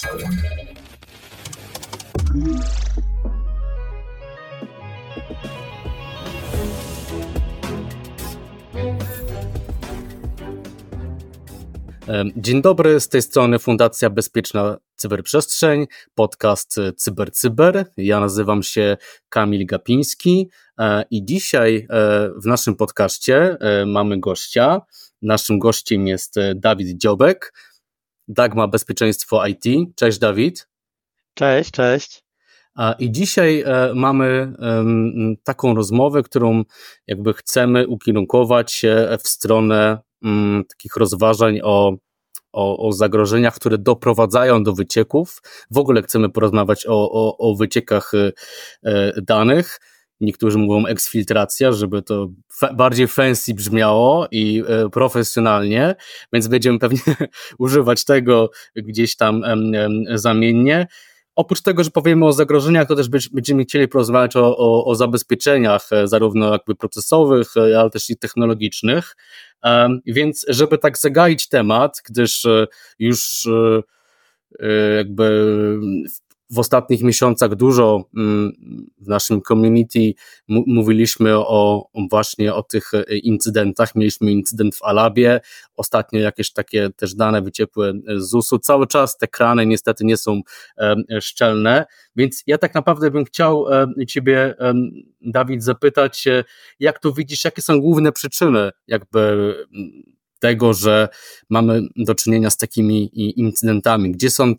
Dzień dobry, z tej strony Fundacja Bezpieczna Cyberprzestrzeń, podcast CyberCyber. Ja nazywam się Kamil Gapiński i dzisiaj w naszym podcaście mamy gościa. Naszym gościem jest Dawid Dziobek, Dagma Bezpieczeństwo IT. Cześć Dawid. Cześć. I dzisiaj mamy taką rozmowę, którą jakby chcemy ukierunkować w stronę takich rozważań o zagrożeniach, które doprowadzają do wycieków. W ogóle chcemy porozmawiać o wyciekach danych. Niektórzy mówią eksfiltracja, żeby to bardziej fancy brzmiało i profesjonalnie, więc będziemy pewnie używać tego gdzieś tam zamiennie. Oprócz tego, że powiemy o zagrożeniach, to też będziemy chcieli porozmawiać o zabezpieczeniach zarówno jakby procesowych, ale też i technologicznych. Więc żeby tak zagaić temat, gdyż już jakby w ostatnich miesiącach dużo w naszym community mówiliśmy właśnie o tych incydentach. Mieliśmy incydent w Alabie, ostatnio jakieś takie też dane wyciekły z ZUS-u. Cały czas te krany niestety nie są szczelne, więc ja tak naprawdę bym chciał Ciebie, Dawid, zapytać, jak to widzisz, jakie są główne przyczyny jakby tego, że mamy do czynienia z takimi incydentami, gdzie są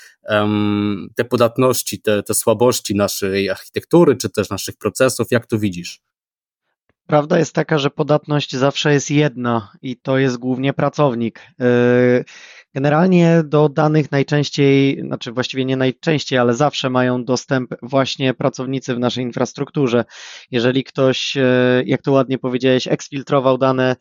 te podatności, te słabości naszej architektury, czy też naszych procesów, jak to widzisz? Prawda jest taka, że podatność zawsze jest jedna i to jest głównie pracownik. Generalnie do danych najczęściej, znaczy właściwie nie najczęściej, ale zawsze mają dostęp właśnie pracownicy w naszej infrastrukturze. Jeżeli ktoś, jak to ładnie powiedziałeś, eksfiltrował dane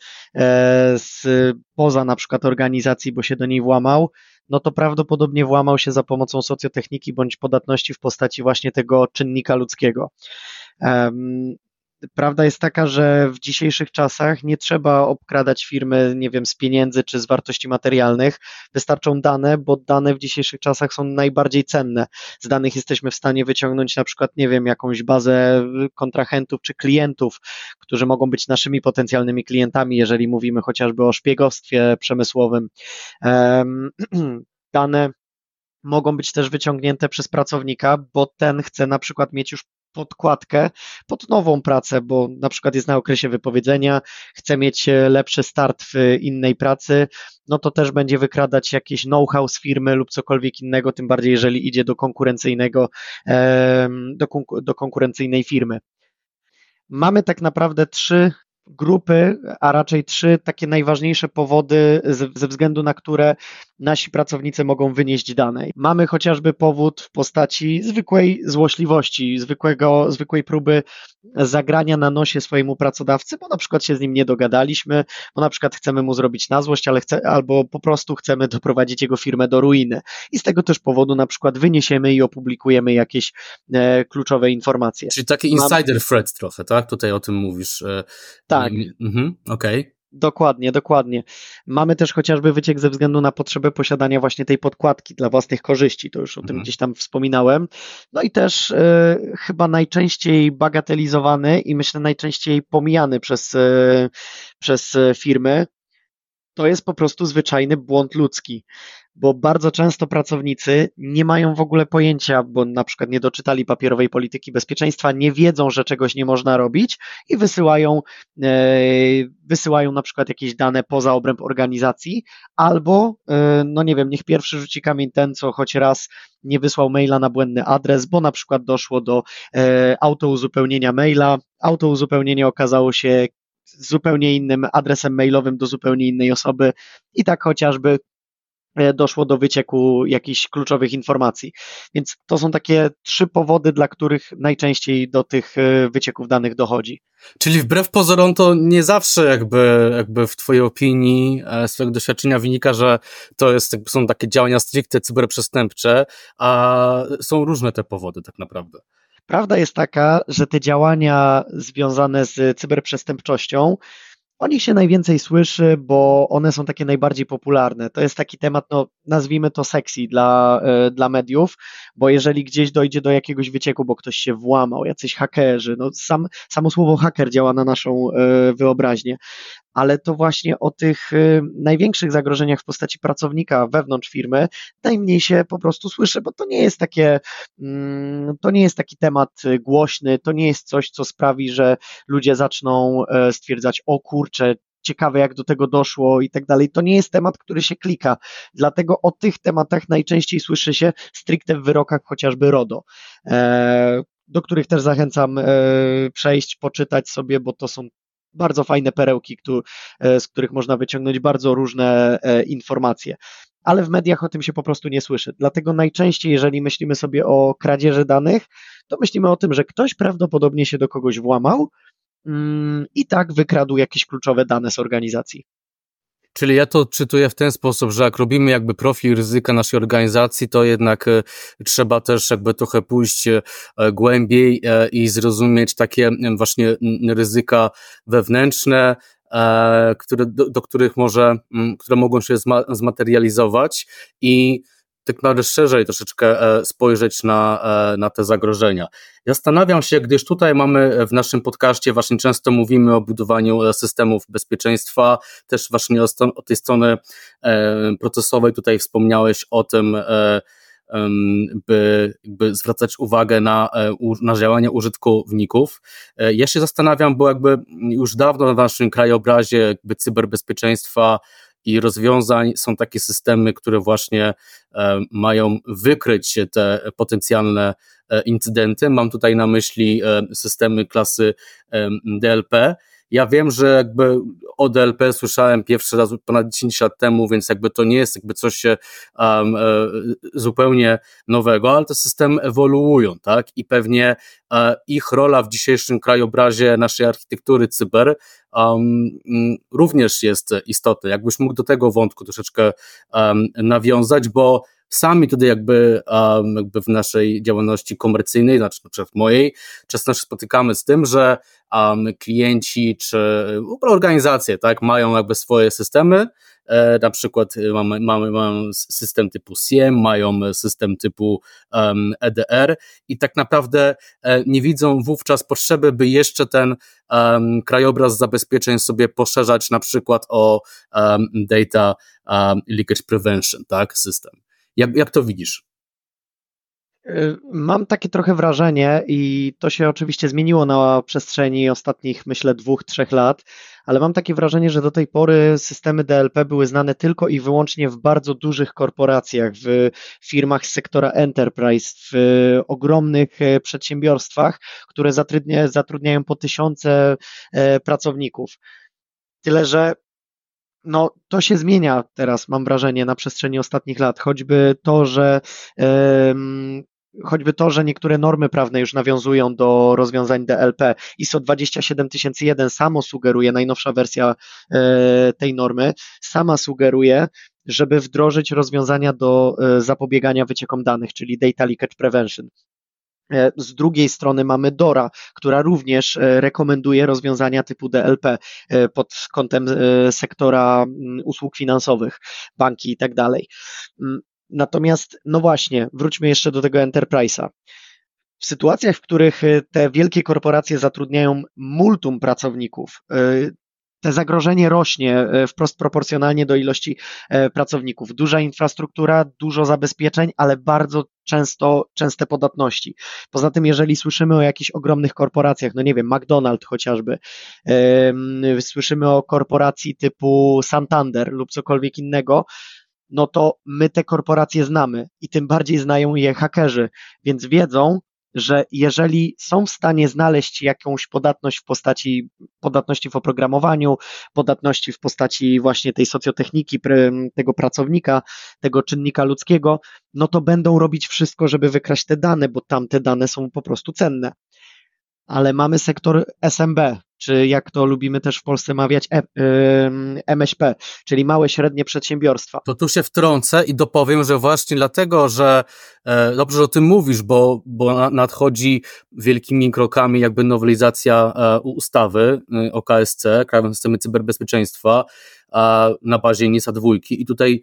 spoza na przykład organizacji, bo się do niej włamał, no to prawdopodobnie włamał się za pomocą socjotechniki bądź podatności w postaci właśnie tego czynnika ludzkiego. Prawda jest taka, że w dzisiejszych czasach nie trzeba obkradać firmy, nie wiem, z pieniędzy czy z wartości materialnych. Wystarczą dane, bo dane w dzisiejszych czasach są najbardziej cenne. Z danych jesteśmy w stanie wyciągnąć na przykład, nie wiem, jakąś bazę kontrahentów czy klientów, którzy mogą być naszymi potencjalnymi klientami, jeżeli mówimy chociażby o szpiegostwie przemysłowym. Dane mogą być też wyciągnięte przez pracownika, bo ten chce na przykład mieć już podkładkę pod nową pracę, bo na przykład jest na okresie wypowiedzenia, chce mieć lepszy start w innej pracy, no to też będzie wykradać jakieś know-how z firmy lub cokolwiek innego, tym bardziej jeżeli idzie do konkurencyjnej firmy. Mamy tak naprawdę 3 grupy, a raczej 3 takie najważniejsze powody, ze względu na które nasi pracownicy mogą wynieść dane. Mamy chociażby powód w postaci zwykłej złośliwości, zwykłej próby zagrania na nosie swojemu pracodawcy, bo na przykład się z nim nie dogadaliśmy, bo na przykład chcemy mu zrobić na złość, albo po prostu chcemy doprowadzić jego firmę do ruiny. I z tego też powodu na przykład wyniesiemy i opublikujemy jakieś kluczowe informacje. Czyli taki insider threat trochę, tak? Tutaj o tym mówisz. Tak. Okej. Dokładnie. Mamy też chociażby wyciek ze względu na potrzebę posiadania właśnie tej podkładki dla własnych korzyści, to już o tym gdzieś tam wspominałem. No i też chyba najczęściej bagatelizowany i myślę najczęściej pomijany przez firmy, to jest po prostu zwyczajny błąd ludzki, bo bardzo często pracownicy nie mają w ogóle pojęcia, bo na przykład nie doczytali papierowej polityki bezpieczeństwa, nie wiedzą, że czegoś nie można robić i wysyłają na przykład jakieś dane poza obręb organizacji, albo, no nie wiem, niech pierwszy rzuci kamień ten, co choć raz nie wysłał maila na błędny adres, bo na przykład doszło do autouzupełnienia maila, autouzupełnienie okazało się z zupełnie innym adresem mailowym do zupełnie innej osoby i tak chociażby doszło do wycieku jakichś kluczowych informacji. Więc to są takie 3 powody, dla których najczęściej do tych wycieków danych dochodzi. Czyli wbrew pozorom to nie zawsze jakby w twojej opinii, z twojego doświadczenia wynika, że są takie działania stricte cyberprzestępcze, a są różne te powody tak naprawdę. Prawda jest taka, że te działania związane z cyberprzestępczością O nich się najwięcej słyszy, bo one są takie najbardziej popularne. To jest taki temat, no nazwijmy to sexy dla mediów, bo jeżeli gdzieś dojdzie do jakiegoś wycieku, bo ktoś się włamał, jacyś hakerzy, no samo słowo haker działa na naszą wyobraźnię, ale to właśnie o tych największych zagrożeniach w postaci pracownika wewnątrz firmy najmniej się po prostu słyszy, bo to nie jest taki temat głośny, to nie jest coś, co sprawi, że ludzie zaczną stwierdzać, o kurczę, ciekawe jak do tego doszło i tak dalej. To nie jest temat, który się klika, dlatego o tych tematach najczęściej słyszy się stricte w wyrokach chociażby RODO, do których też zachęcam przejść, poczytać sobie, bo to są bardzo fajne perełki, z których można wyciągnąć bardzo różne informacje. Ale w mediach o tym się po prostu nie słyszy. Dlatego najczęściej, jeżeli myślimy sobie o kradzieży danych, to myślimy o tym, że ktoś prawdopodobnie się do kogoś włamał i tak wykradł jakieś kluczowe dane z organizacji. Czyli ja to czytuję w ten sposób, że jak robimy jakby profil ryzyka naszej organizacji, to jednak trzeba też jakby trochę pójść głębiej i zrozumieć takie właśnie ryzyka wewnętrzne, które mogą się zmaterializować i tak naprawdę szerzej troszeczkę spojrzeć na te zagrożenia. Zastanawiam się, gdyż tutaj mamy w naszym podcaście właśnie często mówimy o budowaniu systemów bezpieczeństwa, też właśnie o tej strony procesowej, tutaj wspomniałeś o tym, by zwracać uwagę na działania użytkowników. Ja się zastanawiam, bo jakby już dawno w naszym krajobrazie jakby cyberbezpieczeństwa i rozwiązań są takie systemy, które właśnie mają wykryć te potencjalne incydenty. Mam tutaj na myśli systemy klasy DLP. Ja wiem, że jakby o DLP słyszałem pierwszy raz ponad 10 lat temu, więc jakby to nie jest jakby coś zupełnie nowego, ale te systemy ewoluują, tak? I pewnie ich rola w dzisiejszym krajobrazie naszej architektury cyber również jest istotna. Jakbyś mógł do tego wątku troszeczkę nawiązać, bo sami tutaj jakby w naszej działalności komercyjnej, znaczy na przykład mojej, często się spotykamy z tym, że klienci czy w ogóle organizacje, tak, mają jakby swoje systemy, na przykład mamy system typu SIEM, mają system typu EDR i tak naprawdę nie widzą wówczas potrzeby, by jeszcze ten krajobraz zabezpieczeń sobie poszerzać na przykład o data leakage prevention, tak, system. Jak to widzisz? Mam takie trochę wrażenie i to się oczywiście zmieniło na przestrzeni ostatnich, myślę, 2-3 lat, ale mam takie wrażenie, że do tej pory systemy DLP były znane tylko i wyłącznie w bardzo dużych korporacjach, w firmach z sektora enterprise, w ogromnych przedsiębiorstwach, które zatrudniają po tysiące pracowników. Tyle, że no, to się zmienia teraz, mam wrażenie, na przestrzeni ostatnich lat. Choćby to, że niektóre normy prawne już nawiązują do rozwiązań DLP. ISO 27001 samo sugeruje, najnowsza wersja tej normy, sama sugeruje, żeby wdrożyć rozwiązania do zapobiegania wyciekom danych, czyli Data Leakage Prevention. Z drugiej strony mamy DORA, która również rekomenduje rozwiązania typu DLP pod kątem sektora usług finansowych, banki i tak dalej. Natomiast, no właśnie, wróćmy jeszcze do tego enterprise'a. W sytuacjach, w których te wielkie korporacje zatrudniają multum pracowników, te zagrożenie rośnie wprost proporcjonalnie do ilości pracowników. Duża infrastruktura, dużo zabezpieczeń, ale bardzo częste podatności. Poza tym, jeżeli słyszymy o jakichś ogromnych korporacjach, no nie wiem, McDonald's chociażby, słyszymy o korporacji typu Santander lub cokolwiek innego, no to my te korporacje znamy i tym bardziej znają je hakerzy, więc wiedzą, że jeżeli są w stanie znaleźć jakąś podatność w postaci podatności w oprogramowaniu, podatności w postaci właśnie tej socjotechniki tego pracownika, tego czynnika ludzkiego, no to będą robić wszystko, żeby wykraść te dane, bo tamte dane są po prostu cenne. ale mamy sektor SMB, czy jak to lubimy też w Polsce mawiać, MŚP, czyli małe, średnie przedsiębiorstwa. To tu się wtrącę i dopowiem, że właśnie dlatego, że dobrze, że o tym mówisz, bo nadchodzi wielkimi krokami jakby nowelizacja ustawy o KSC, Krajowym Systemie Cyberbezpieczeństwa, na bazie NIS-a 2 i tutaj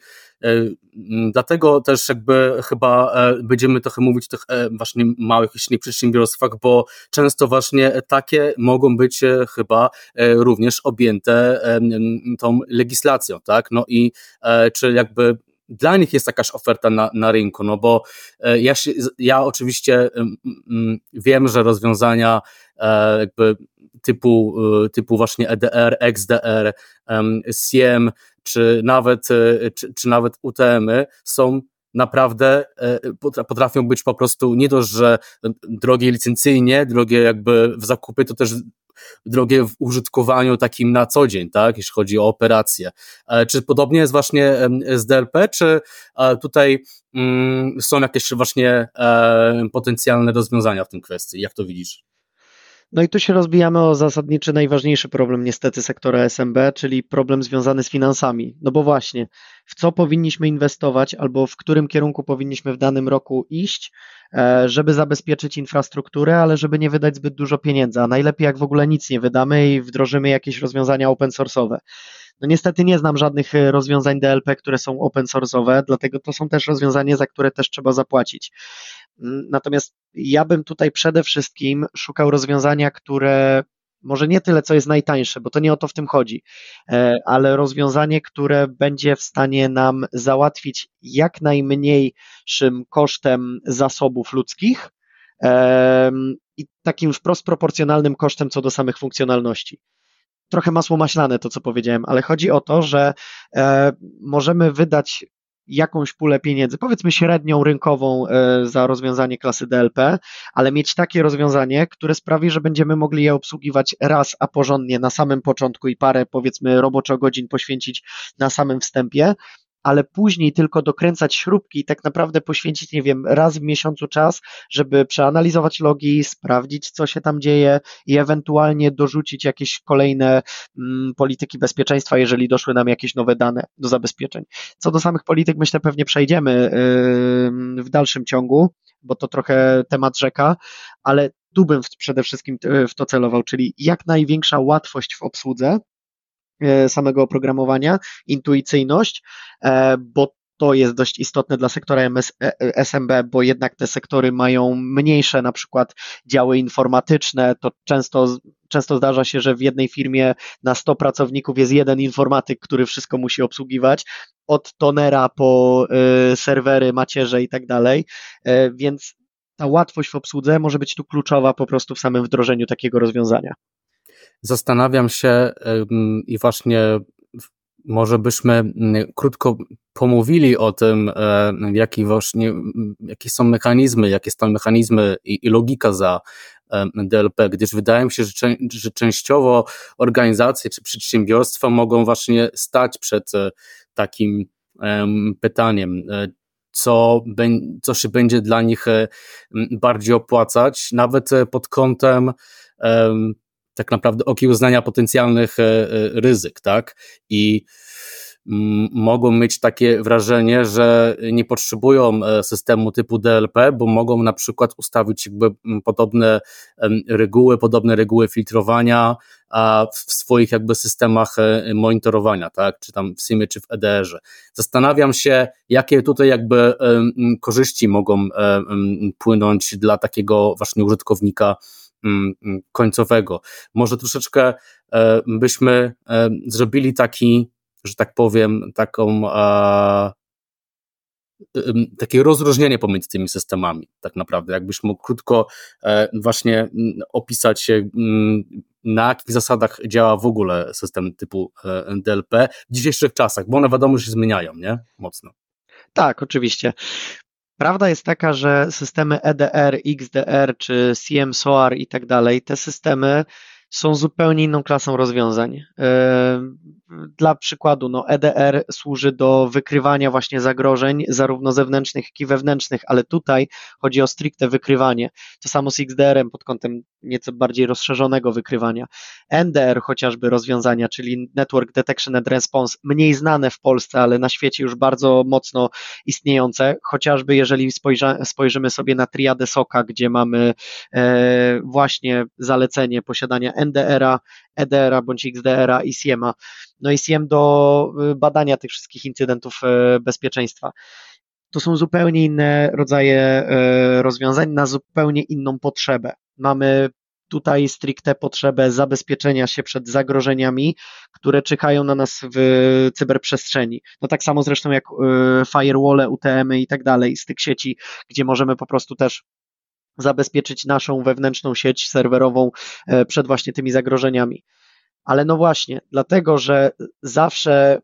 dlatego też jakby chyba będziemy trochę mówić o tych właśnie małych i średnich przedsiębiorstwach, bo często właśnie takie mogą być chyba również objęte tą legislacją, tak? No i czy jakby dla nich jest jakaś oferta na rynku, no bo ja oczywiście wiem, że rozwiązania jakby typu właśnie EDR, XDR, SIEM, czy nawet UTM-y są naprawdę, potrafią być po prostu nie dość, że drogie licencyjnie, drogie jakby w zakupy, to też drogie w użytkowaniu takim na co dzień, tak, jeśli chodzi o operacje. Czy podobnie jest właśnie z DLP, czy tutaj są jakieś właśnie potencjalne rozwiązania w tym kwestii? Jak to widzisz? No i tu się rozbijamy o zasadniczy, najważniejszy problem niestety sektora SMB, czyli problem związany z finansami. No bo właśnie, w co powinniśmy inwestować albo w którym kierunku powinniśmy w danym roku iść, żeby zabezpieczyć infrastrukturę, ale żeby nie wydać zbyt dużo pieniędzy, a najlepiej jak w ogóle nic nie wydamy i wdrożymy jakieś rozwiązania open source'owe. No niestety nie znam żadnych rozwiązań DLP, które są open source'owe, dlatego to są też rozwiązania, za które też trzeba zapłacić. Natomiast ja bym tutaj przede wszystkim szukał rozwiązania, które może nie tyle, co jest najtańsze, bo to nie o to w tym chodzi, ale rozwiązanie, które będzie w stanie nam załatwić jak najmniejszym kosztem zasobów ludzkich i takim wprost proporcjonalnym kosztem co do samych funkcjonalności. Trochę masło maślane to, co powiedziałem, ale chodzi o to, że możemy wydać jakąś pulę pieniędzy, powiedzmy średnią rynkową za rozwiązanie klasy DLP, ale mieć takie rozwiązanie, które sprawi, że będziemy mogli je obsługiwać raz, a porządnie na samym początku i parę, powiedzmy, roboczo godzin poświęcić na samym wstępie, ale później tylko dokręcać śrubki i tak naprawdę poświęcić, nie wiem, raz w miesiącu czas, żeby przeanalizować logi, sprawdzić, co się tam dzieje i ewentualnie dorzucić jakieś kolejne polityki bezpieczeństwa, jeżeli doszły nam jakieś nowe dane do zabezpieczeń. Co do samych polityk, myślę, pewnie przejdziemy w dalszym ciągu, bo to trochę temat rzeka, ale tu bym przede wszystkim w to celował, czyli jak największa łatwość w obsłudze samego oprogramowania, intuicyjność, bo to jest dość istotne dla sektora SMB, bo jednak te sektory mają mniejsze na przykład działy informatyczne, to często zdarza się, że w jednej firmie na 100 pracowników jest jeden informatyk, który wszystko musi obsługiwać, od tonera po serwery, macierze i tak dalej, więc ta łatwość w obsłudze może być tu kluczowa po prostu w samym wdrożeniu takiego rozwiązania. Zastanawiam się i właśnie może byśmy krótko pomówili o tym, jakie są mechanizmy i logika za DLP, gdyż wydaje mi się, że częściowo organizacje czy przedsiębiorstwa mogą właśnie stać przed takim pytaniem, co się będzie dla nich bardziej opłacać, nawet pod kątem tak naprawdę okiełznania potencjalnych ryzyk, tak? I mogą mieć takie wrażenie, że nie potrzebują systemu typu DLP, bo mogą na przykład ustawić jakby podobne reguły filtrowania w swoich jakby systemach monitorowania, tak? Czy tam w SIEM-ie, czy w EDR-ze. Zastanawiam się, jakie tutaj jakby korzyści mogą płynąć dla takiego właśnie użytkownika końcowego. Może troszeczkę byśmy zrobili taki, że tak powiem, takie rozróżnienie pomiędzy tymi systemami, tak naprawdę. Jakbyś mógł krótko właśnie opisać, na jakich zasadach działa w ogóle system typu DLP w dzisiejszych czasach, bo one wiadomo, że się zmieniają, nie? Mocno. Tak, oczywiście. Prawda jest taka, że systemy EDR, XDR czy SIEM, SOAR i tak dalej, te systemy są zupełnie inną klasą rozwiązań. Dla przykładu, EDR służy do wykrywania właśnie zagrożeń, zarówno zewnętrznych, jak i wewnętrznych, ale tutaj chodzi o stricte wykrywanie. To samo z XDR-em pod kątem nieco bardziej rozszerzonego wykrywania. NDR chociażby rozwiązania, czyli Network Detection and Response, mniej znane w Polsce, ale na świecie już bardzo mocno istniejące, chociażby jeżeli spojrzymy sobie na triadę SOC-a, gdzie mamy właśnie zalecenie posiadania NDR-a, EDR-a bądź XDR-a i SIEM-a. No i SIEM do badania tych wszystkich incydentów bezpieczeństwa. To są zupełnie inne rodzaje rozwiązań na zupełnie inną potrzebę. Mamy tutaj stricte potrzebę zabezpieczenia się przed zagrożeniami, które czyhają na nas w cyberprzestrzeni. No tak samo zresztą jak firewall, UTM-y i tak dalej z tych sieci, gdzie możemy po prostu też zabezpieczyć naszą wewnętrzną sieć serwerową przed właśnie tymi zagrożeniami. Ale no właśnie, dlatego, że zawsze,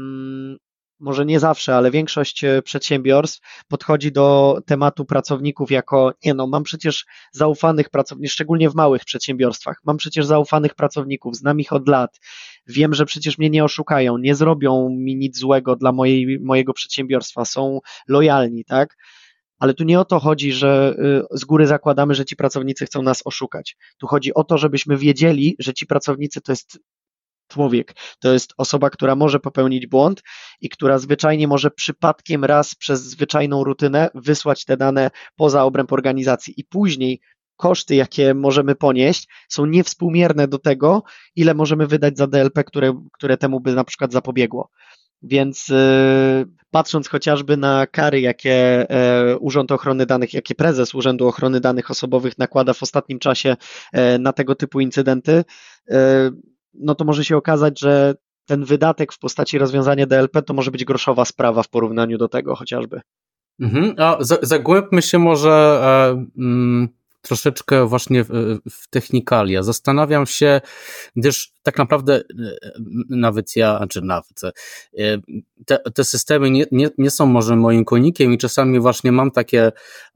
może nie zawsze, ale większość przedsiębiorstw podchodzi do tematu pracowników jako, mam przecież zaufanych pracowników, szczególnie w małych przedsiębiorstwach, mam przecież zaufanych pracowników, znam ich od lat, wiem, że przecież mnie nie oszukają, nie zrobią mi nic złego dla mojego przedsiębiorstwa, są lojalni, tak? Ale tu nie o to chodzi, że z góry zakładamy, że ci pracownicy chcą nas oszukać. Tu chodzi o to, żebyśmy wiedzieli, że ci pracownicy to jest człowiek, to jest osoba, która może popełnić błąd i która zwyczajnie może przypadkiem raz przez zwyczajną rutynę wysłać te dane poza obręb organizacji i później koszty, jakie możemy ponieść, są niewspółmierne do tego, ile możemy wydać za DLP, które temu by na przykład zapobiegło. Więc patrząc chociażby na kary, jakie Urząd Ochrony Danych, jakie prezes Urzędu Ochrony Danych Osobowych nakłada w ostatnim czasie na tego typu incydenty, no to może się okazać, że ten wydatek w postaci rozwiązania DLP to może być groszowa sprawa w porównaniu do tego chociażby. A zagłębmy się może troszeczkę właśnie w technikalia. Zastanawiam się, gdyż tak naprawdę te systemy nie są może moim konikiem i czasami właśnie mam takie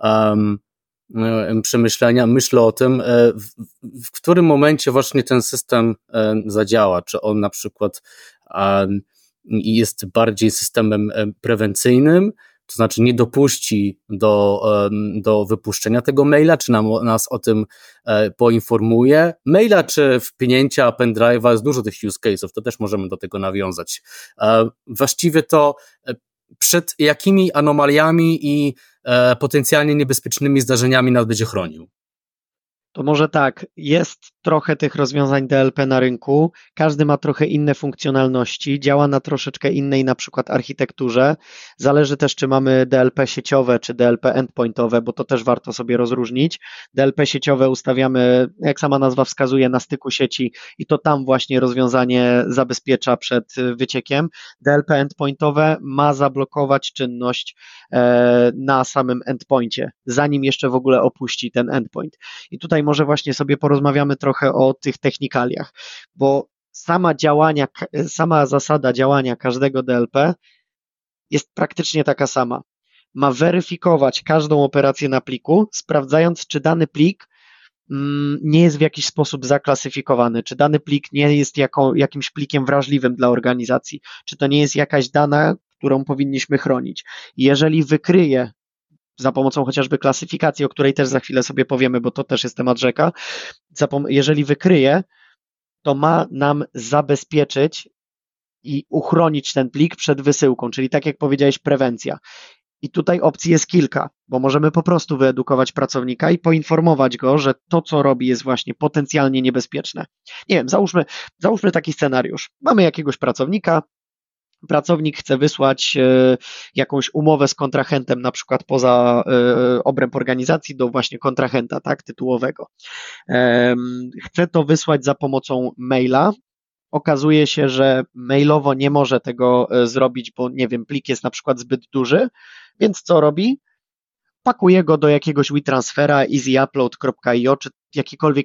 przemyślenia, myślę o tym, w którym momencie właśnie ten system zadziała, czy on na przykład jest bardziej systemem prewencyjnym, to znaczy nie dopuści do wypuszczenia tego maila, czy nas o tym poinformuje. Maila czy wpinięcia pendrive'a, jest dużo tych use case'ów, to też możemy do tego nawiązać. Właściwie to przed jakimi anomaliami i potencjalnie niebezpiecznymi zdarzeniami nas będzie chronił? To może tak, jest trochę tych rozwiązań DLP na rynku, każdy ma trochę inne funkcjonalności, działa na troszeczkę innej na przykład architekturze, zależy też czy mamy DLP sieciowe czy DLP endpointowe, bo to też warto sobie rozróżnić. DLP sieciowe ustawiamy, jak sama nazwa wskazuje, na styku sieci i to tam właśnie rozwiązanie zabezpiecza przed wyciekiem. DLP endpointowe ma zablokować czynność na samym endpoincie, zanim jeszcze w ogóle opuści ten endpoint. I tutaj może właśnie sobie porozmawiamy trochę o tych technikaliach, bo sama zasada działania każdego DLP jest praktycznie taka sama. Ma weryfikować każdą operację na pliku, sprawdzając, czy dany plik nie jest w jakiś sposób zaklasyfikowany, czy dany plik nie jest jakimś plikiem wrażliwym dla organizacji, czy to nie jest jakaś dana, którą powinniśmy chronić. Jeżeli wykryje za pomocą chociażby klasyfikacji, o której też za chwilę sobie powiemy, bo to też jest temat rzeka, jeżeli wykryje, to ma nam zabezpieczyć i uchronić ten plik przed wysyłką, czyli tak jak powiedziałeś, prewencja. I tutaj opcji jest kilka, bo możemy po prostu wyedukować pracownika i poinformować go, że to, co robi, jest właśnie potencjalnie niebezpieczne. Nie wiem, załóżmy taki scenariusz. Mamy jakiegoś pracownika, pracownik chce wysłać jakąś umowę z kontrahentem, na przykład poza obręb organizacji do właśnie kontrahenta, tak, tytułowego. Chce to wysłać za pomocą maila. Okazuje się, że mailowo nie może tego zrobić, bo nie wiem, plik jest na przykład zbyt duży, więc co robi? Pakuje go do jakiegoś WeTransfera, easyupload.io, czy jakikolwiek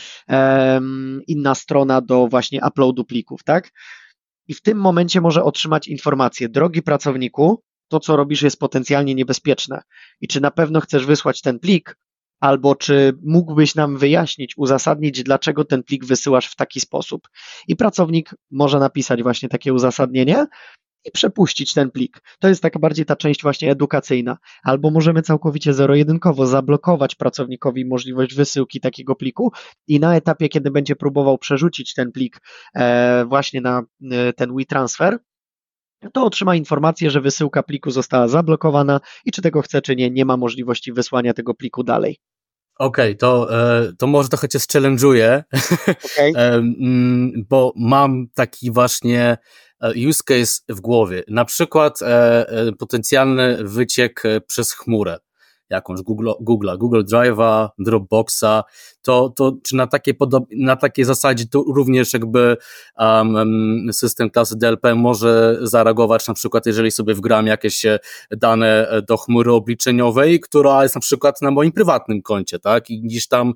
inna strona do właśnie uploadu plików, tak? I w tym momencie może otrzymać informację: drogi pracowniku, to co robisz jest potencjalnie niebezpieczne i czy na pewno chcesz wysłać ten plik, albo czy mógłbyś nam wyjaśnić, uzasadnić, dlaczego ten plik wysyłasz w taki sposób. I pracownik może napisać właśnie takie uzasadnienie i przepuścić ten plik. To jest taka bardziej ta część właśnie edukacyjna. Albo możemy całkowicie zero-jedynkowo zablokować pracownikowi możliwość wysyłki takiego pliku i na etapie, kiedy będzie próbował przerzucić ten plik właśnie na ten WeTransfer, to otrzyma informację, że wysyłka pliku została zablokowana i czy tego chce, czy nie, nie ma możliwości wysłania tego pliku dalej. Okej, to może trochę cię challenge'uję, Okay. bo mam taki właśnie use case w głowie. Na przykład potencjalny wyciek przez chmurę jakąś Google Drive'a, Dropboxa, to czy na takiej zasadzie to również jakby system klasy DLP może zareagować, na przykład jeżeli sobie wgram jakieś dane do chmury obliczeniowej, która jest na przykład na moim prywatnym koncie, tak, i gdzieś tam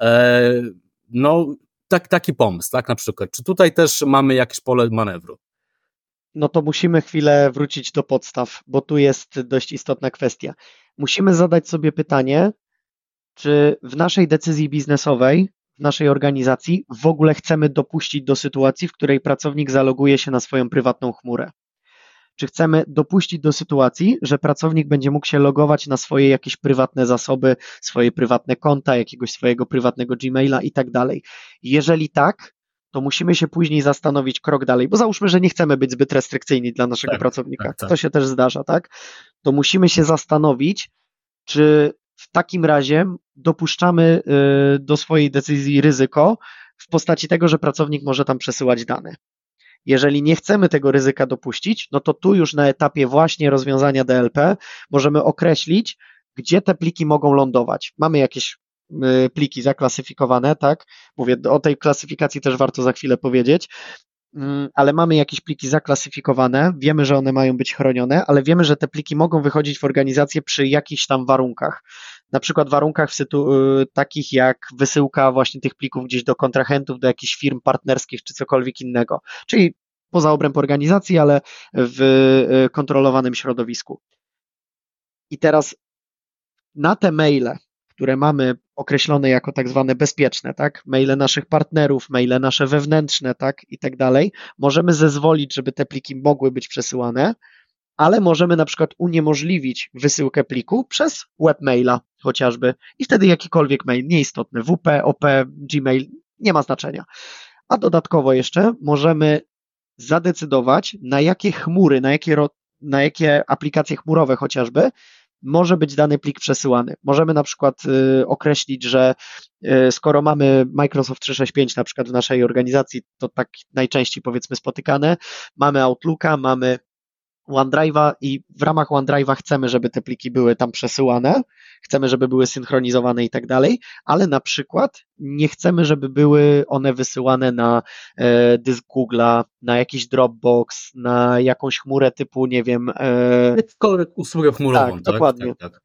taki pomysł, tak, na przykład. Czy tutaj też mamy jakieś pole manewru? No to musimy chwilę wrócić do podstaw, bo tu jest dość istotna kwestia. Musimy zadać sobie pytanie, czy w naszej decyzji biznesowej, w naszej organizacji w ogóle chcemy dopuścić do sytuacji, w której pracownik zaloguje się na swoją prywatną chmurę. Czy chcemy dopuścić do sytuacji, że pracownik będzie mógł się logować na swoje jakieś prywatne zasoby, swoje prywatne konta, jakiegoś swojego prywatnego Gmaila i tak dalej. Jeżeli tak, to musimy się później zastanowić krok dalej, bo załóżmy, że nie chcemy być zbyt restrykcyjni dla naszego pracownika. Tak. To się też zdarza, tak? To musimy się zastanowić, czy w takim razie dopuszczamy do swojej decyzji ryzyko w postaci tego, że pracownik może tam przesyłać dane. Jeżeli nie chcemy tego ryzyka dopuścić, no to tu już na etapie właśnie rozwiązania DLP możemy określić, gdzie te pliki mogą lądować. Mamy jakieś pliki zaklasyfikowane, tak? Mówię, o tej klasyfikacji też warto za chwilę powiedzieć, ale mamy jakieś pliki zaklasyfikowane, wiemy, że one mają być chronione, ale wiemy, że te pliki mogą wychodzić w organizację przy jakichś tam warunkach. Na przykład warunkach takich jak wysyłka właśnie tych plików gdzieś do kontrahentów, do jakichś firm partnerskich czy cokolwiek innego, czyli poza obręb organizacji, ale w kontrolowanym środowisku. I teraz na te maile, które mamy określone jako tak zwane bezpieczne, tak? Maile naszych partnerów, maile nasze wewnętrzne, tak? I tak dalej, możemy zezwolić, żeby te pliki mogły być przesyłane, ale możemy na przykład uniemożliwić wysyłkę pliku przez webmaila chociażby i wtedy jakikolwiek mail, nieistotny, WP, OP, Gmail, nie ma znaczenia. A dodatkowo jeszcze możemy zadecydować, na jakie chmury, na jakie aplikacje chmurowe chociażby może być dany plik przesyłany. Możemy na przykład określić, że skoro mamy Microsoft 365 na przykład w naszej organizacji, to tak najczęściej powiedzmy spotykane, mamy Outlooka, mamy OneDrive'a i w ramach OneDrive'a chcemy, żeby te pliki były tam przesyłane, chcemy, żeby były synchronizowane i tak dalej, ale na przykład nie chcemy, żeby były one wysyłane na dysk Google'a, na jakiś Dropbox, na jakąś chmurę typu, nie wiem... Jakąkolwiek usługę chmurową. Tak, dokładnie. Tak.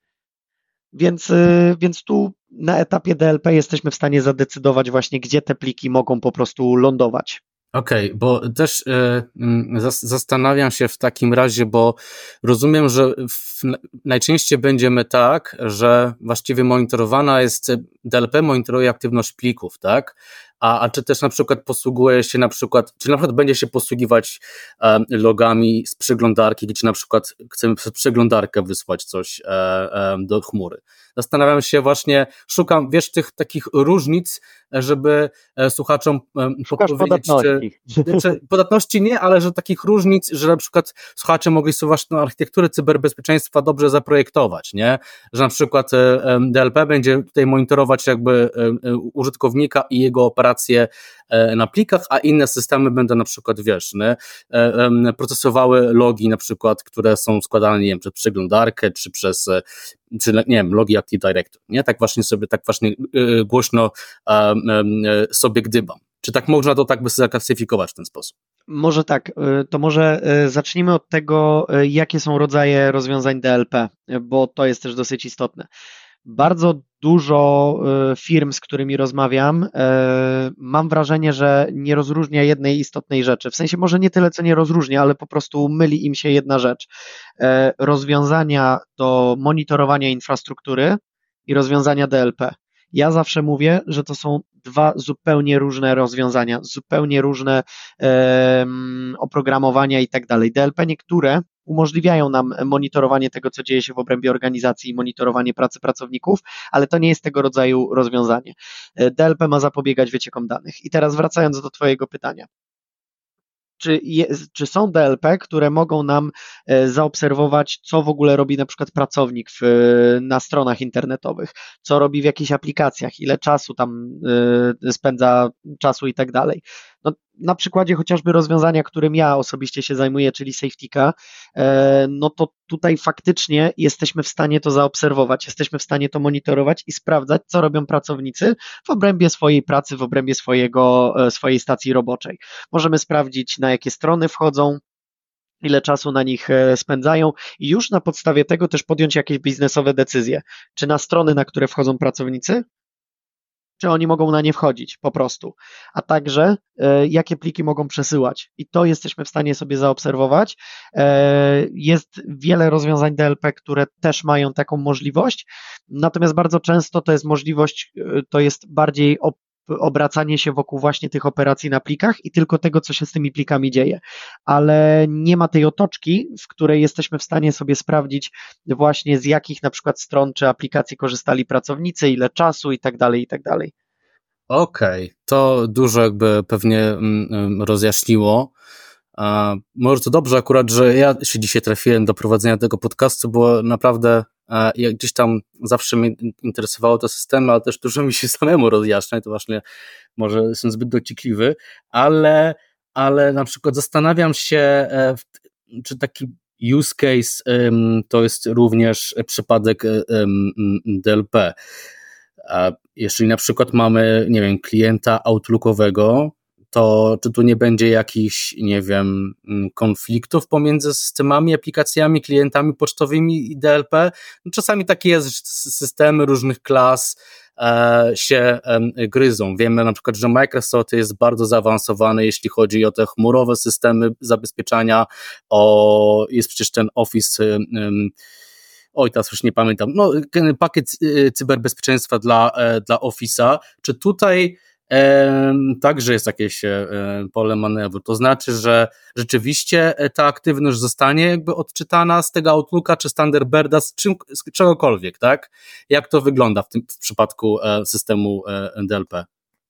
Więc tu na etapie DLP jesteśmy w stanie zadecydować właśnie, gdzie te pliki mogą po prostu lądować. Okej, bo też zastanawiam się w takim razie, bo rozumiem, że najczęściej będziemy tak, że właściwie monitorowana jest, DLP monitoruje aktywność plików, tak? A czy też na przykład posługuje się czy na przykład będzie się posługiwać logami z przeglądarki, gdzie na przykład chcemy przez przeglądarkę wysłać coś do chmury. Zastanawiam się właśnie, szukam, tych takich różnic, żeby słuchaczom podpowiedzieć, czy podatności nie, ale że takich różnic, że na przykład słuchacze mogli sobie właśnie architekturę cyberbezpieczeństwa dobrze zaprojektować, nie? Że na przykład DLP będzie tutaj monitorować jakby użytkownika i jego operacje na plikach, a inne systemy będą na przykład, procesowały logi na przykład, które są składane, nie wiem, przez przeglądarkę, czy nie wiem, logi Active Directory, nie? Tak właśnie głośno sobie gdybam. Czy tak można to tak by sobie zaklasyfikować w ten sposób? Może tak, to może zacznijmy od tego, jakie są rodzaje rozwiązań DLP, bo to jest też dosyć istotne. Bardzo dużo firm, z którymi rozmawiam, mam wrażenie, że nie rozróżnia jednej istotnej rzeczy. W sensie może nie tyle, co nie rozróżnia, ale po prostu myli im się jedna rzecz. Rozwiązania do monitorowania infrastruktury i rozwiązania DLP. Ja zawsze mówię, że to są dwa zupełnie różne rozwiązania, zupełnie różne oprogramowania i tak dalej. DLP niektóre umożliwiają nam monitorowanie tego, co dzieje się w obrębie organizacji i monitorowanie pracy pracowników, ale to nie jest tego rodzaju rozwiązanie. DLP ma zapobiegać wyciekom danych. I teraz wracając do Twojego pytania. Czy są DLP, które mogą nam zaobserwować, co w ogóle robi na przykład pracownik na stronach internetowych, co robi w jakichś aplikacjach, ile czasu tam spędza czasu i tak dalej. No, na przykładzie chociażby rozwiązania, którym ja osobiście się zajmuję, czyli Safetyka, no to tutaj faktycznie jesteśmy w stanie to zaobserwować, jesteśmy w stanie to monitorować i sprawdzać, co robią pracownicy w obrębie swojej pracy, w obrębie swojej stacji roboczej. Możemy sprawdzić, na jakie strony wchodzą, ile czasu na nich spędzają i już na podstawie tego też podjąć jakieś biznesowe decyzje. Czy na strony, na które wchodzą pracownicy, czy oni mogą na nie wchodzić po prostu, a także jakie pliki mogą przesyłać. I to jesteśmy w stanie sobie zaobserwować. Jest wiele rozwiązań DLP, które też mają taką możliwość, natomiast bardzo często to jest możliwość, to jest bardziej obracanie się wokół właśnie tych operacji na plikach i tylko tego, co się z tymi plikami dzieje, ale nie ma tej otoczki, w której jesteśmy w stanie sobie sprawdzić właśnie z jakich na przykład stron czy aplikacji korzystali pracownicy, ile czasu i tak dalej, i tak dalej. Okej, to dużo jakby pewnie rozjaśniło. Może to dobrze akurat, że ja się dzisiaj trafiłem do prowadzenia tego podcastu, bo naprawdę ja gdzieś tam zawsze mnie interesowało te systemy, ale też dużo mi się samemu rozjaśnia, to właśnie może jestem zbyt dociekliwy, ale na przykład zastanawiam się, czy taki use case to jest również przypadek DLP. Jeśli na przykład mamy, nie wiem, klienta outlookowego, to czy tu nie będzie jakichś, nie wiem, konfliktów pomiędzy systemami, aplikacjami, klientami pocztowymi i DLP? No czasami tak jest, że systemy różnych klas się gryzą. Wiemy na przykład, że Microsoft jest bardzo zaawansowany, jeśli chodzi o te chmurowe systemy zabezpieczania, jest przecież ten Office, teraz już nie pamiętam, pakiet cyberbezpieczeństwa dla Office'a. Czy tutaj także jest jakieś pole manewru? To znaczy, że rzeczywiście ta aktywność zostanie jakby odczytana z tego Outlooka czy z Thunderbirda, z czegokolwiek, tak? Jak to wygląda w przypadku systemu DLP?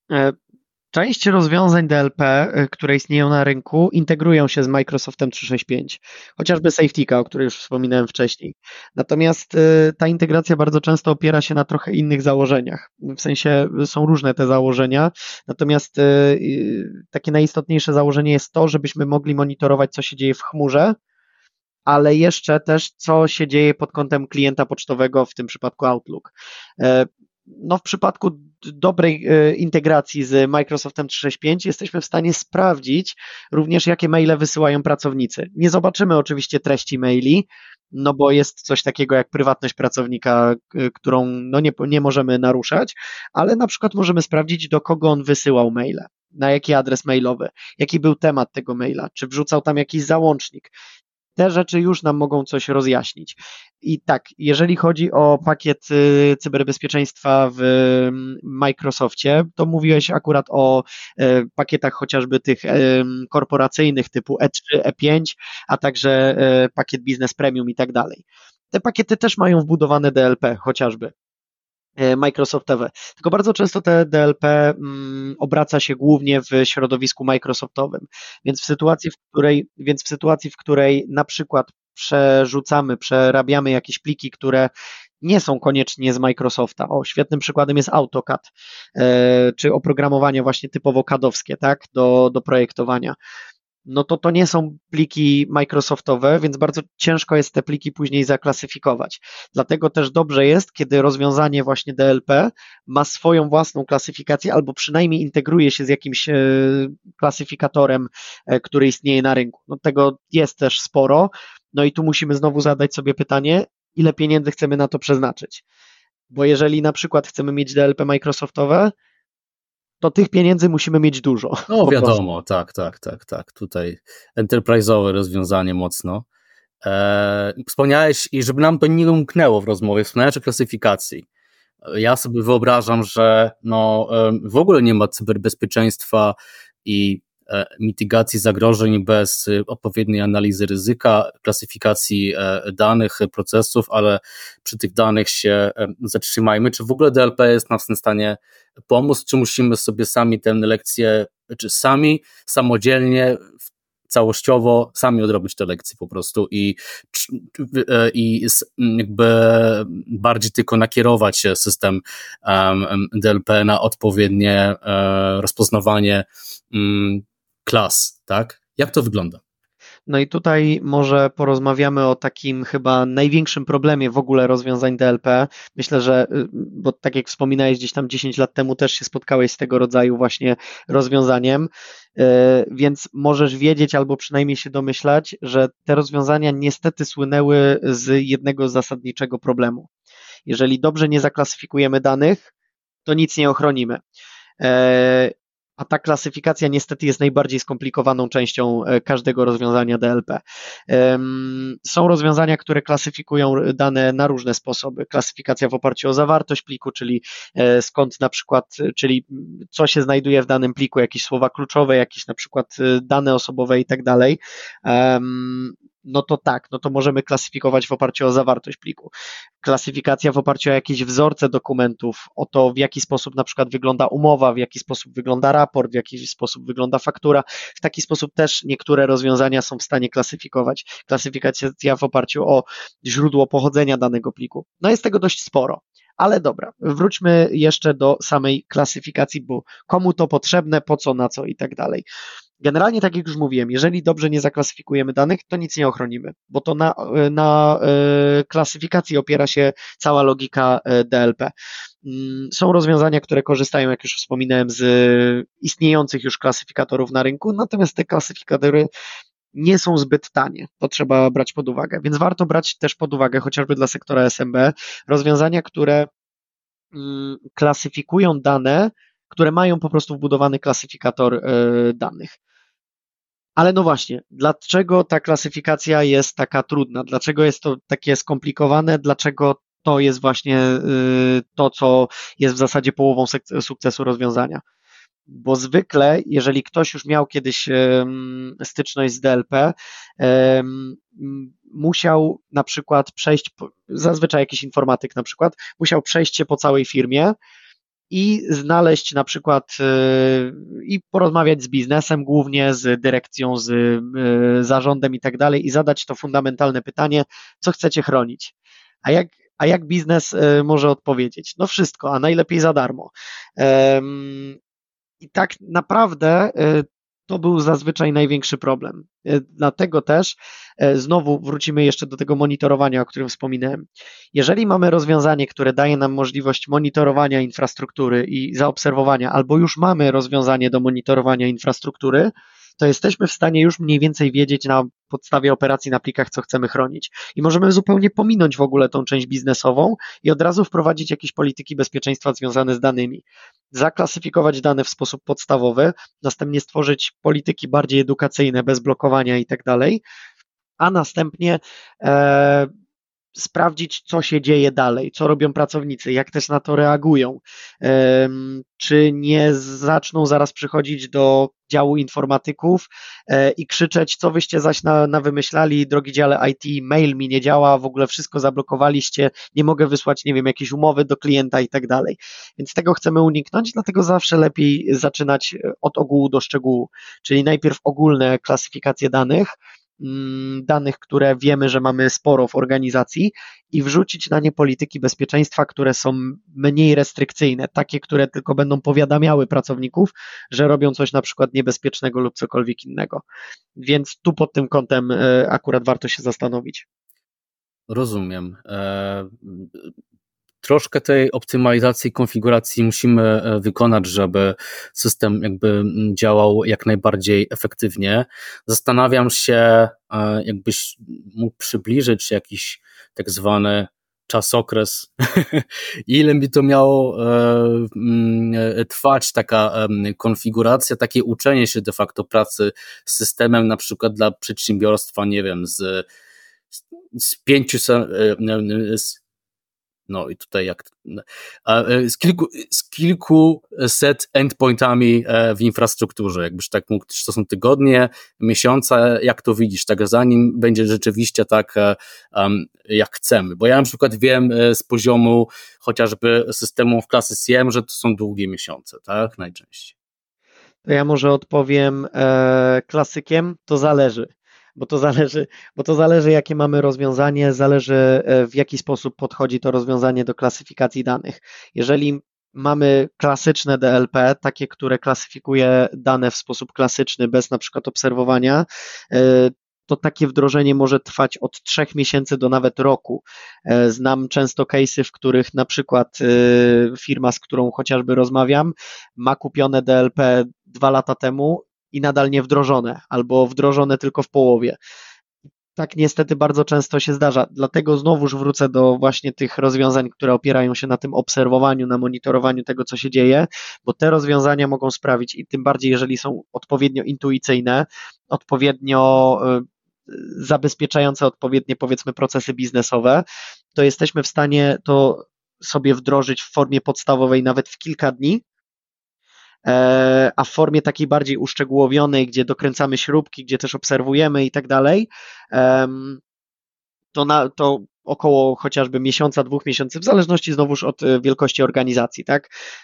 Część rozwiązań DLP, które istnieją na rynku, integrują się z Microsoftem 365, chociażby Safetyka, o której już wspominałem wcześniej. Natomiast ta integracja bardzo często opiera się na trochę innych założeniach. W sensie są różne te założenia, natomiast takie najistotniejsze założenie jest to, żebyśmy mogli monitorować, co się dzieje w chmurze, ale jeszcze też, co się dzieje pod kątem klienta pocztowego, w tym przypadku Outlook. No w przypadku dobrej integracji z Microsoftem 365 jesteśmy w stanie sprawdzić również, jakie maile wysyłają pracownicy. Nie zobaczymy oczywiście treści maili, no bo jest coś takiego jak prywatność pracownika, którą nie możemy naruszać, ale na przykład możemy sprawdzić, do kogo on wysyłał maile, na jaki adres mailowy, jaki był temat tego maila, czy wrzucał tam jakiś załącznik. Te rzeczy już nam mogą coś rozjaśnić. I tak, jeżeli chodzi o pakiet cyberbezpieczeństwa w Microsoftie, to mówiłeś akurat o pakietach chociażby tych korporacyjnych typu E3, E5, a także pakiet Business Premium i tak dalej. Te pakiety też mają wbudowane DLP chociażby. Microsoftowe. Tylko bardzo często te DLP obraca się głównie w środowisku Microsoftowym. Więc w sytuacji, w której na przykład przerabiamy jakieś pliki, które nie są koniecznie z Microsofta. Świetnym przykładem jest AutoCAD, czy oprogramowanie właśnie typowo CAD-owskie, tak, do projektowania. No to nie są pliki Microsoftowe, więc bardzo ciężko jest te pliki później zaklasyfikować. Dlatego też dobrze jest, kiedy rozwiązanie właśnie DLP ma swoją własną klasyfikację albo przynajmniej integruje się z jakimś klasyfikatorem, który istnieje na rynku. No tego jest też sporo, no i tu musimy znowu zadać sobie pytanie, ile pieniędzy chcemy na to przeznaczyć. Bo jeżeli na przykład chcemy mieć DLP Microsoftowe, to tych pieniędzy musimy mieć dużo. No wiadomo, tak. Tutaj enterprise'owe rozwiązanie mocno. Wspomniałeś, i żeby nam to nie umknęło w rozmowie, wspomniałeś o klasyfikacji. Ja sobie wyobrażam, że w ogóle nie ma cyberbezpieczeństwa i mitygacji zagrożeń bez odpowiedniej analizy ryzyka, klasyfikacji danych, procesów, ale przy tych danych się zatrzymajmy. Czy w ogóle DLP jest nam w stanie pomóc, czy musimy sobie sami tę lekcję, czy samodzielnie, całościowo sami odrobić te lekcje po prostu i jakby bardziej tylko nakierować system DLP na odpowiednie rozpoznawanie klas, tak? Jak to wygląda? No i tutaj może porozmawiamy o takim chyba największym problemie w ogóle rozwiązań DLP. Myślę, że, bo tak jak wspominałeś, gdzieś tam 10 lat temu też się spotkałeś z tego rodzaju właśnie rozwiązaniem, więc możesz wiedzieć albo przynajmniej się domyślać, że te rozwiązania niestety słynęły z jednego zasadniczego problemu. Jeżeli dobrze nie zaklasyfikujemy danych, to nic nie ochronimy. A ta klasyfikacja niestety jest najbardziej skomplikowaną częścią każdego rozwiązania DLP. Są rozwiązania, które klasyfikują dane na różne sposoby. Klasyfikacja w oparciu o zawartość pliku, czyli skąd na przykład, czyli co się znajduje w danym pliku, jakieś słowa kluczowe, jakieś na przykład dane osobowe i tak dalej. No to tak, no to możemy klasyfikować w oparciu o zawartość pliku. Klasyfikacja w oparciu o jakieś wzorce dokumentów, o to, w jaki sposób na przykład wygląda umowa, w jaki sposób wygląda raport, w jaki sposób wygląda faktura. W taki sposób też niektóre rozwiązania są w stanie klasyfikować. Klasyfikacja w oparciu o źródło pochodzenia danego pliku. No jest tego dość sporo. Ale dobra, wróćmy jeszcze do samej klasyfikacji, bo komu to potrzebne, po co, na co i tak dalej. Generalnie, tak jak już mówiłem, jeżeli dobrze nie zaklasyfikujemy danych, to nic nie ochronimy, bo to na klasyfikacji opiera się cała logika DLP. Są rozwiązania, które korzystają, jak już wspominałem, z istniejących już klasyfikatorów na rynku, natomiast te klasyfikatory nie są zbyt tanie, to trzeba brać pod uwagę, więc warto brać też pod uwagę, chociażby dla sektora SMB, rozwiązania, które klasyfikują dane, które mają po prostu wbudowany klasyfikator danych. Ale no właśnie, dlaczego ta klasyfikacja jest taka trudna? Dlaczego jest to takie skomplikowane? Dlaczego to jest właśnie to, co jest w zasadzie połową sukcesu rozwiązania? Bo zwykle, jeżeli ktoś już miał kiedyś styczność z DLP, musiał na przykład przejść, zazwyczaj jakiś informatyk na przykład, musiał przejść się po całej firmie i znaleźć na przykład i porozmawiać z biznesem głównie, z dyrekcją, z zarządem i tak dalej i zadać to fundamentalne pytanie, co chcecie chronić. A jak biznes może odpowiedzieć? No wszystko, a najlepiej za darmo. I tak naprawdę to był zazwyczaj największy problem. Dlatego też znowu wrócimy jeszcze do tego monitorowania, o którym wspominałem. Jeżeli mamy rozwiązanie, które daje nam możliwość monitorowania infrastruktury i zaobserwowania, albo już mamy rozwiązanie do monitorowania infrastruktury, to jesteśmy w stanie już mniej więcej wiedzieć na podstawie operacji na plikach, co chcemy chronić. I możemy zupełnie pominąć w ogóle tą część biznesową i od razu wprowadzić jakieś polityki bezpieczeństwa związane z danymi. Zaklasyfikować dane w sposób podstawowy, następnie stworzyć polityki bardziej edukacyjne, bez blokowania i tak dalej, a następnie sprawdzić, co się dzieje dalej, co robią pracownicy, jak też na to reagują, czy nie zaczną zaraz przychodzić do działu informatyków i krzyczeć, co wyście zaś wymyślali, drogi dziale IT, mail mi nie działa, w ogóle wszystko zablokowaliście, nie mogę wysłać, nie wiem, jakiejś umowy do klienta i tak dalej. Więc tego chcemy uniknąć, dlatego zawsze lepiej zaczynać od ogółu do szczegółu, czyli najpierw ogólne klasyfikacje danych, które wiemy, że mamy sporo w organizacji i wrzucić na nie polityki bezpieczeństwa, które są mniej restrykcyjne, takie, które tylko będą powiadamiały pracowników, że robią coś na przykład niebezpiecznego lub cokolwiek innego. Więc tu pod tym kątem akurat warto się zastanowić. Rozumiem. Troszkę tej optymalizacji konfiguracji musimy wykonać, żeby system jakby działał jak najbardziej efektywnie. Zastanawiam się, jakbyś mógł przybliżyć jakiś tak zwany czasokres, ile mi to miało trwać taka konfiguracja, takie uczenie się de facto pracy z systemem, na przykład dla przedsiębiorstwa, nie wiem, z 500 No i tutaj z kilkuset endpointami w infrastrukturze, jakbyś tak mógł, czy to są tygodnie, miesiące, jak to widzisz, tak, zanim będzie rzeczywiście tak, jak chcemy, bo ja na przykład wiem z poziomu chociażby systemów klasy CM, że to są długie miesiące, tak, najczęściej. To ja może odpowiem klasykiem, to zależy. Bo to zależy, jakie mamy rozwiązanie, zależy w jaki sposób podchodzi to rozwiązanie do klasyfikacji danych. Jeżeli mamy klasyczne DLP, takie, które klasyfikuje dane w sposób klasyczny, bez na przykład obserwowania, to takie wdrożenie może trwać od 3 miesięcy do nawet roku. Znam często case'y, w których na przykład firma, z którą chociażby rozmawiam, ma kupione DLP 2 lata temu i nadal nie wdrożone, albo wdrożone tylko w połowie. Tak niestety bardzo często się zdarza. Dlatego znowuż wrócę do właśnie tych rozwiązań, które opierają się na tym obserwowaniu, na monitorowaniu tego, co się dzieje, bo te rozwiązania mogą sprawić, i tym bardziej, jeżeli są odpowiednio intuicyjne, odpowiednio zabezpieczające odpowiednie, powiedzmy, procesy biznesowe, to jesteśmy w stanie to sobie wdrożyć w formie podstawowej nawet w kilka dni, a w formie takiej bardziej uszczegółowionej, gdzie dokręcamy śrubki, gdzie też obserwujemy i tak dalej, to około chociażby miesiąca, 2 miesięcy, w zależności znowuż od wielkości organizacji, tak?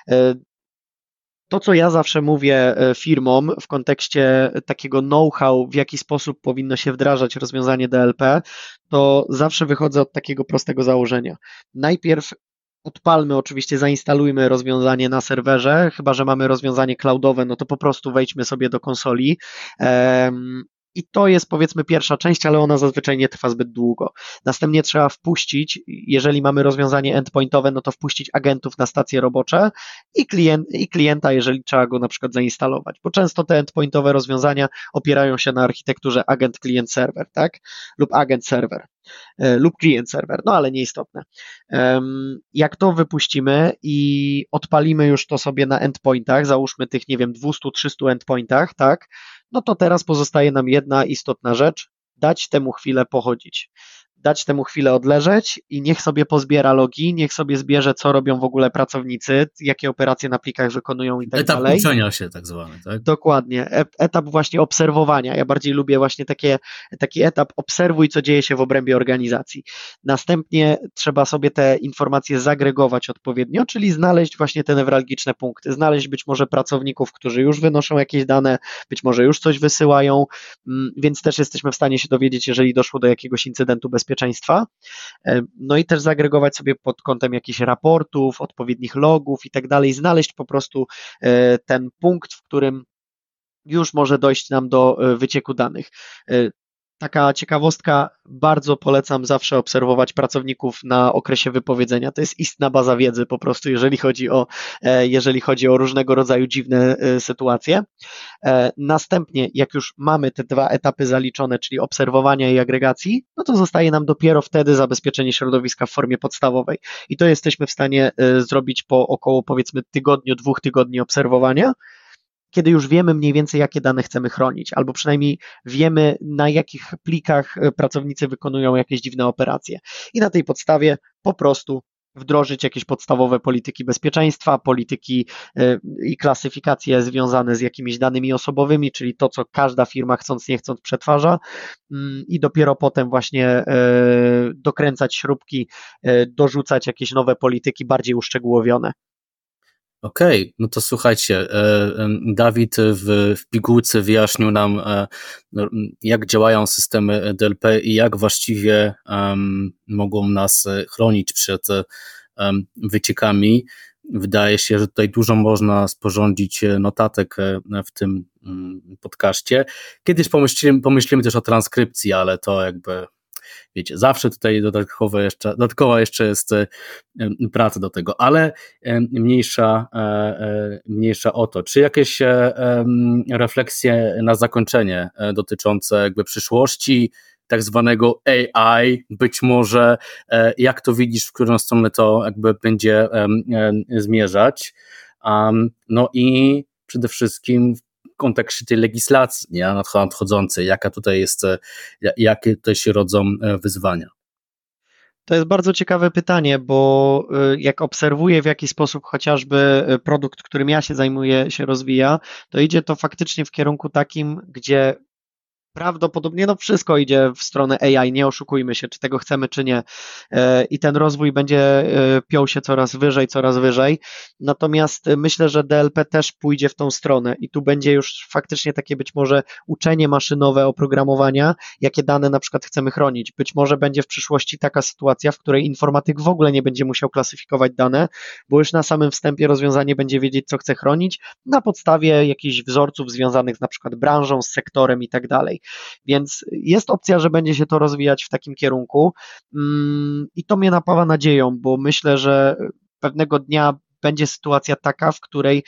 To, co ja zawsze mówię firmom w kontekście takiego know-how, w jaki sposób powinno się wdrażać rozwiązanie DLP, to zawsze wychodzę od takiego prostego założenia. Najpierw odpalmy, oczywiście zainstalujmy rozwiązanie na serwerze, chyba że mamy rozwiązanie cloudowe, no to po prostu wejdźmy sobie do konsoli. I to jest, powiedzmy, pierwsza część, ale ona zazwyczaj nie trwa zbyt długo. Następnie trzeba wpuścić, jeżeli mamy rozwiązanie endpointowe, no to wpuścić agentów na stacje robocze i klienta, jeżeli trzeba go na przykład zainstalować, bo często te endpointowe rozwiązania opierają się na architekturze agent-klient-serwer, tak? Lub agent-serwer lub klient-serwer, no ale nieistotne. Jak to wypuścimy i odpalimy już to sobie na endpointach, załóżmy tych, nie wiem, 200-300 endpointach, tak? No to teraz pozostaje nam jedna istotna rzecz, dać temu chwilę pochodzić, dać temu chwilę odleżeć i niech sobie pozbiera logi, niech sobie zbierze, co robią w ogóle pracownicy, jakie operacje na plikach wykonują i tak dalej. Etap uczenia się tak zwany, tak? Dokładnie, etap właśnie obserwowania. Ja bardziej lubię właśnie taki etap obserwuj, co dzieje się w obrębie organizacji. Następnie trzeba sobie te informacje zagregować odpowiednio, czyli znaleźć właśnie te newralgiczne punkty, znaleźć być może pracowników, którzy już wynoszą jakieś dane, być może już coś wysyłają, więc też jesteśmy w stanie się dowiedzieć, jeżeli doszło do jakiegoś incydentu bezpieczeństwa. No i też zagregować sobie pod kątem jakichś raportów, odpowiednich logów i tak dalej, znaleźć po prostu ten punkt, w którym już może dojść nam do wycieku danych. Taka ciekawostka, bardzo polecam zawsze obserwować pracowników na okresie wypowiedzenia. To jest istna baza wiedzy po prostu, jeżeli chodzi o różnego rodzaju dziwne sytuacje. Następnie, jak już mamy te 2 etapy zaliczone, czyli obserwowania i agregacji, no to zostaje nam dopiero wtedy zabezpieczenie środowiska w formie podstawowej. I to jesteśmy w stanie zrobić po około, powiedzmy, tygodniu, 2 tygodni obserwowania, kiedy już wiemy mniej więcej, jakie dane chcemy chronić, albo przynajmniej wiemy, na jakich plikach pracownicy wykonują jakieś dziwne operacje. I na tej podstawie po prostu wdrożyć jakieś podstawowe polityki bezpieczeństwa, polityki i klasyfikacje związane z jakimiś danymi osobowymi, czyli to, co każda firma chcąc nie chcąc przetwarza, i dopiero potem właśnie dokręcać śrubki, dorzucać jakieś nowe polityki bardziej uszczegółowione. Okej, no to słuchajcie, Dawid w pigułce wyjaśnił nam, jak działają systemy DLP i jak właściwie mogą nas chronić przed wyciekami. Wydaje się, że tutaj dużo można sporządzić notatek w tym podcaście. Kiedyś pomyślimy też o transkrypcji, ale to jakby, wiecie, zawsze tutaj dodatkowa jeszcze jest praca do tego, ale mniejsza o to. Czy jakieś refleksje na zakończenie dotyczące jakby przyszłości, tak zwanego AI, być może jak to widzisz, w którą stronę to jakby będzie zmierzać, no i przede wszystkim w kontekście tej legislacji nadchodzącej, jakie tutaj się rodzą wyzwania? To jest bardzo ciekawe pytanie, bo jak obserwuję, w jaki sposób chociażby produkt, którym ja się zajmuję, się rozwija, to idzie to faktycznie w kierunku takim, gdzie prawdopodobnie wszystko idzie w stronę AI, nie oszukujmy się, czy tego chcemy, czy nie. I ten rozwój będzie piął się coraz wyżej. Natomiast myślę, że DLP też pójdzie w tą stronę i tu będzie już faktycznie takie być może uczenie maszynowe oprogramowania, jakie dane na przykład chcemy chronić. Być może będzie w przyszłości taka sytuacja, w której informatyk w ogóle nie będzie musiał klasyfikować dane, bo już na samym wstępie rozwiązanie będzie wiedzieć, co chce chronić na podstawie jakichś wzorców związanych z na przykład branżą, z sektorem i tak dalej. Więc jest opcja, że będzie się to rozwijać w takim kierunku i to mnie napawa nadzieją, bo myślę, że pewnego dnia będzie sytuacja taka, w której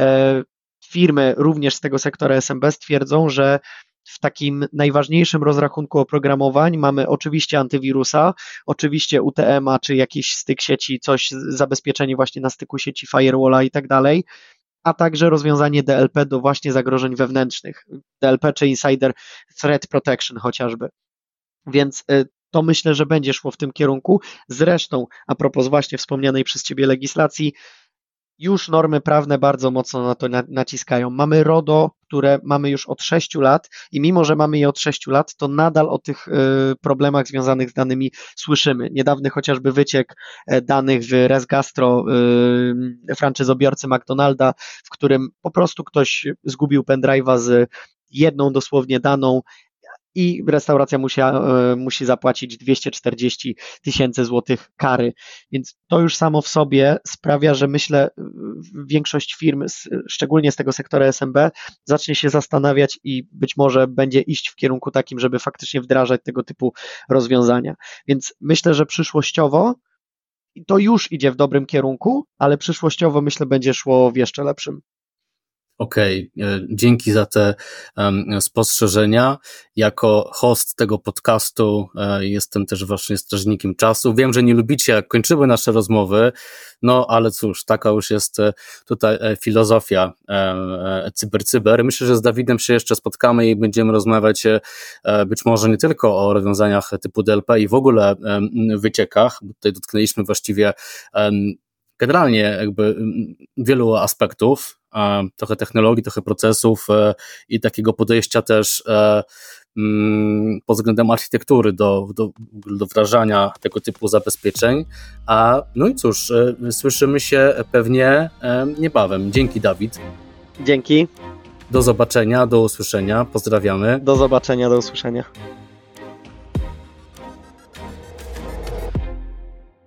firmy również z tego sektora SMB stwierdzą, że w takim najważniejszym rozrachunku oprogramowań mamy oczywiście antywirusa, oczywiście UTM-a, czy jakiś styk sieci, coś, zabezpieczenie właśnie na styku sieci firewalla i tak dalej, a także rozwiązanie DLP do właśnie zagrożeń wewnętrznych, DLP czy Insider Threat Protection chociażby. Więc to myślę, że będzie szło w tym kierunku. Zresztą, a propos właśnie wspomnianej przez Ciebie legislacji, już normy prawne bardzo mocno na to naciskają. Mamy RODO, które mamy już od 6 lat i mimo, że mamy je od 6 lat, to nadal o tych problemach związanych z danymi słyszymy. Niedawny chociażby wyciek danych w ResGastro, franczyzobiorcy McDonalda, w którym po prostu ktoś zgubił pendrive'a z jedną dosłownie daną i restauracja musi zapłacić 240 000 złotych kary. Więc to już samo w sobie sprawia, że myślę, większość firm, szczególnie z tego sektora SMB, zacznie się zastanawiać i być może będzie iść w kierunku takim, żeby faktycznie wdrażać tego typu rozwiązania. Więc myślę, że przyszłościowo to już idzie w dobrym kierunku, ale przyszłościowo myślę, będzie szło w jeszcze lepszym. Okej, dzięki za te spostrzeżenia. Jako host tego podcastu jestem też właśnie strażnikiem czasu. Wiem, że nie lubicie, jak kończymy nasze rozmowy, no ale cóż, taka już jest tutaj filozofia cyber. Myślę, że z Dawidem się jeszcze spotkamy i będziemy rozmawiać być może nie tylko o rozwiązaniach typu DLP i w ogóle wyciekach, bo tutaj dotknęliśmy właściwie generalnie jakby wielu aspektów, trochę technologii, trochę procesów i takiego podejścia też pod względem architektury do wdrażania tego typu zabezpieczeń. No i cóż, słyszymy się pewnie niebawem. Dzięki, Dawid. Dzięki. Do zobaczenia, do usłyszenia. Pozdrawiamy. Do zobaczenia, do usłyszenia.